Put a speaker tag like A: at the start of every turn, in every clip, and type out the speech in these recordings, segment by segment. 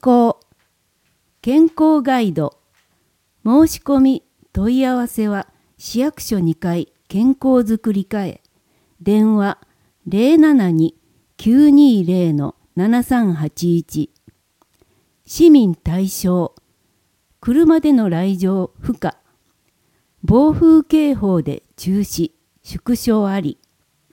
A: 健康ガイド。申し込み問い合わせは市役所2階健康づくり課へ。電話072-920-7381。市民対象。車での来場不可。暴風警報で中止、縮小あり。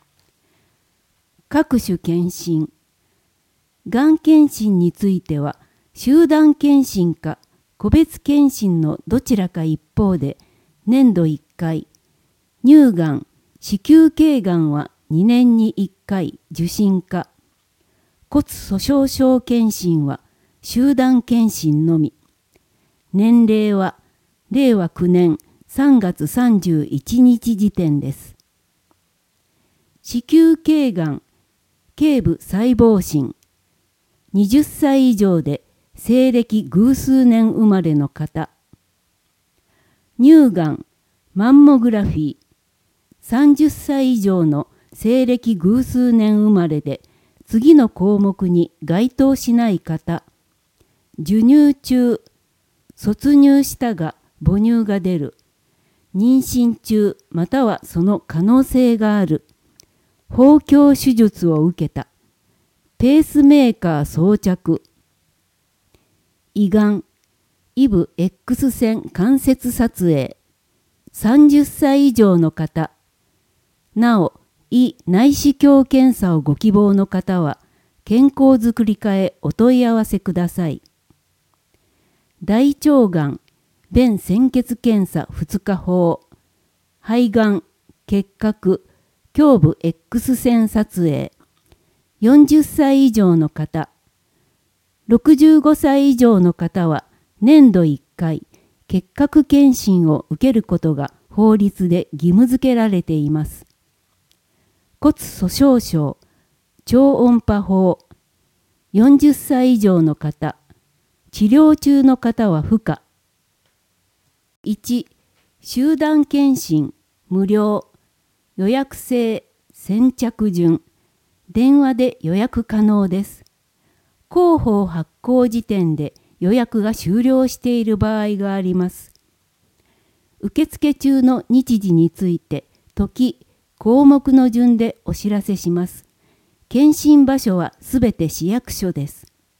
A: 各種検診。がん検診については、集団検診か個別検診のどちらか一方で、年度1回、乳がん、子宮頸がんは2年に1回受診か、骨粗しょう症検診は集団検診のみ。年齢は令和9年3月31日時点です。子宮頸がん、頸部細胞診、20歳以上で西暦偶数年生まれの方。乳がん、マンモグラフィー、30歳以上の西暦偶数年生まれで次の項目に該当しない方。授乳中、卒乳したが母乳が出る。妊娠中またはその可能性がある。包協手術を受けた。ペースメーカー装着。胃がん、イブ X 線関節撮影。30歳以上の方。なお、胃内視鏡検査をご希望の方は、健康づくり課へお問い合わせください。大腸がん、便潜血検査2日法。肺がん、結核、胸部 X 線撮影。40歳以上の方。65歳以上の方は年度1回結核検診を受けることが法律で義務付けられています。骨粗しょう症、超音波法。40歳以上の方。治療中の方は不可。1、集団検診、無料。予約制、先着順。電話で予約可能です。広報発行時点で予約が終了している場合があります。受付中の日時について、時、項目の順でお知らせします。検診場所はすべて市役所です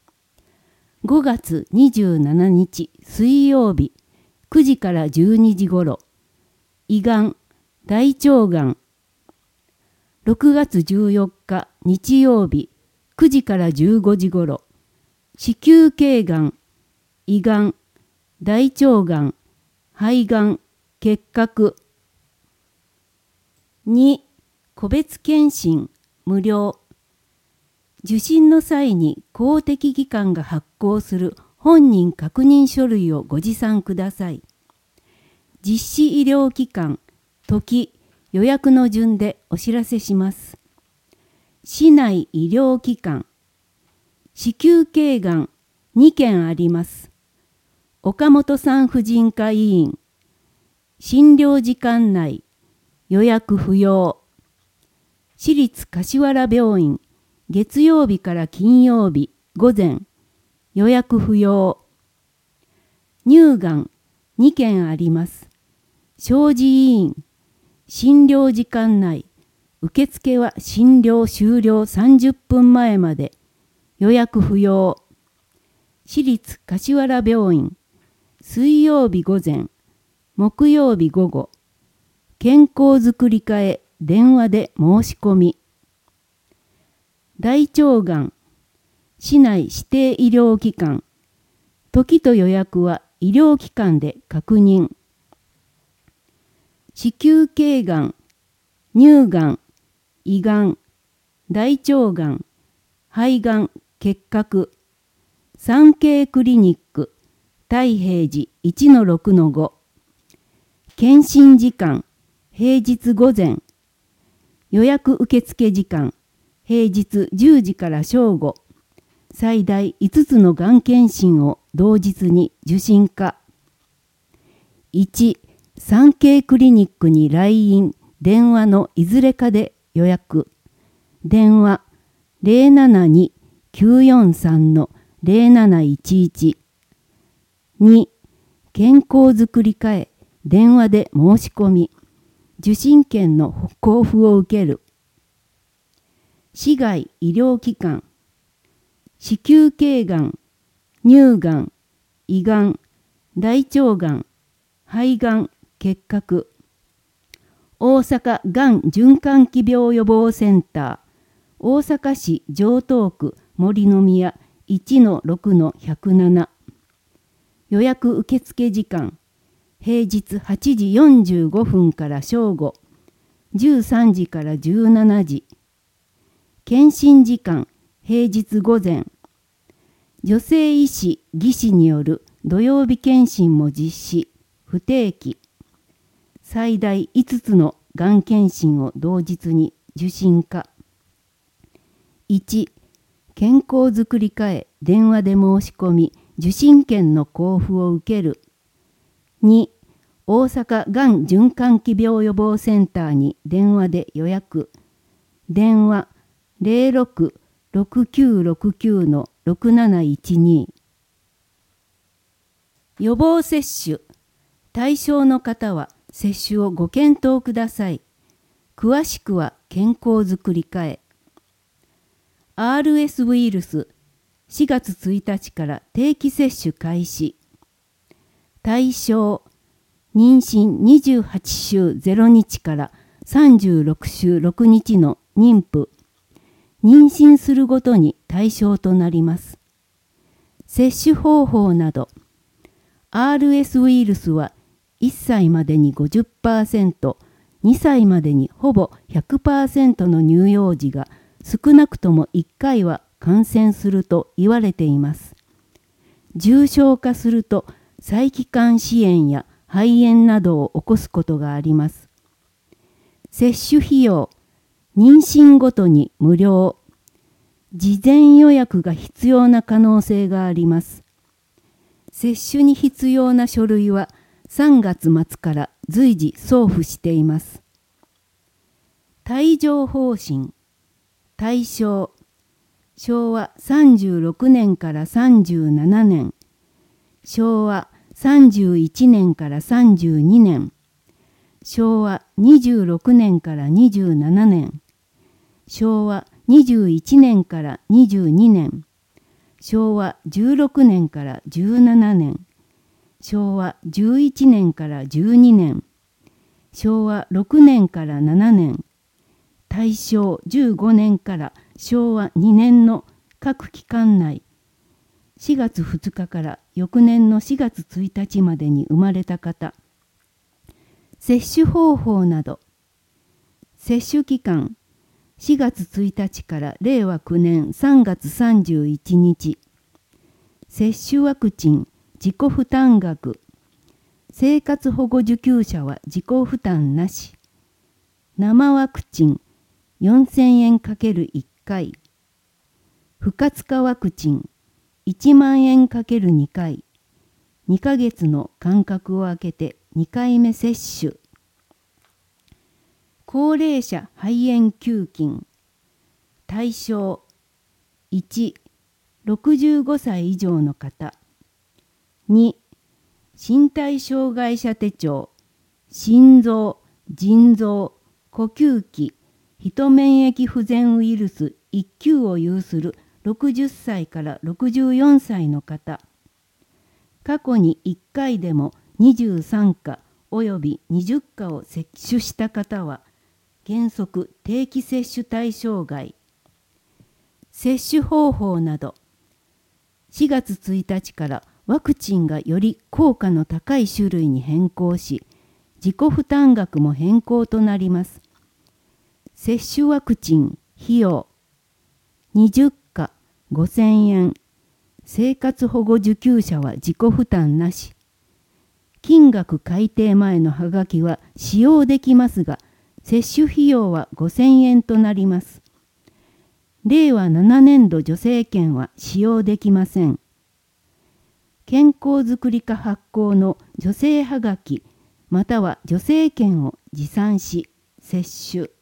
A: 。5月27日水曜日9時から12時ごろ。胃がん、大腸がん。6月14日日曜日9時から15時ごろ。子宮頸がん、胃がん、大腸がん、肺がん、結核。2、個別検診、無料。受診の際に公的機関が発行する本人確認書類をご持参ください。実施医療機関、時、予約の順でお知らせします。市内医療機関。子宮頸がん2件あります。岡本産婦人科医院。診療時間内。予約不要。市立柏原病院。月曜日から金曜日午前。予約不要。乳がん2件あります。小児医院。診療時間内。受付は診療終了30分前まで。予約不要。市立柏原病院。水曜日午前。木曜日午後。健康づくり課へ電話で申し込み。大腸がん。市内指定医療機関。時と予約は医療機関で確認。子宮頸がん、乳がん、胃がん、大腸がん、肺がん、結核。産経クリニック、太平寺 1-6-5。検診時間、平日午前。予約受付時間、平日10時から正午。最大5つのがん検診を同日に受診可。1、産経クリニックに来院、電話のいずれかで予約。電話 072-943-0000 0711。2、健康づくり課へ電話で申し込み、受診券の交付を受ける。市外医療機関、子宮頸がん、乳がん、胃がん、大腸がん、肺がん、結核。大阪がん循環器病予防センター、大阪市城東区森の宮 1-6-107。予約受付時間、平日8時45分から正午、13時から17時。検診時間、平日午前。女性医師・技師による土曜日検診も実施、不定期。最大5つのがん検診を同日に受診可。1、健康づくり課へ電話で申し込み、受診券の交付を受ける。2、大阪がん循環器病予防センターに電話で予約。電話 06-6969-6712。予防接種。対象の方は接種をご検討ください。詳しくは健康づくり課へ。RS ウイルス4月1日から定期接種開始。対象、妊娠28週0日から36週6日の妊婦。妊娠するごとに対象となります。接種方法など。RS ウイルスは1歳までに 50%、2歳までにほぼ 100% の乳幼児が少なくとも1回は感染すると言われています。重症化すると細気管支炎や肺炎などを起こすことがあります。接種費用、妊娠ごとに無料。事前予約が必要な可能性があります。接種に必要な書類は3月末から随時送付しています。帯状疱疹。対象、昭和36年から37年、昭和31年から32年、昭和26年から27年、昭和21年から22年、昭和16年から17年、昭和11年から12年、昭和6年から7年、大正15年から昭和2年の各期間内、4月2日から翌年の4月1日までに生まれた方。接種方法など。接種期間、4月1日から令和9年3月31日。接種ワクチン自己負担額。生活保護受給者は自己負担なし。生ワクチン4000円 ×1 回。不活化ワクチン1万円 ×2 回。2ヶ月の間隔を空けて2回目接種。高齢者肺炎給付。対象、1、65歳以上の方。2、身体障害者手帳、心臓、腎臓、呼吸器、ヒ免疫不全ウイルス1級を有する60歳から64歳の方。過去に1回でも23価および20価を接種した方は、原則定期接種対象外。接種方法など。4月1日からワクチンがより効果の高い種類に変更し、自己負担額も変更となります。接種ワクチン費用20価5000円。生活保護受給者は自己負担なし。金額改定前のハガキは使用できますが、接種費用は5000円となります。令和7年度助成券は使用できません。健康づくり課発行の助成ハガキまたは助成券を持参し接種。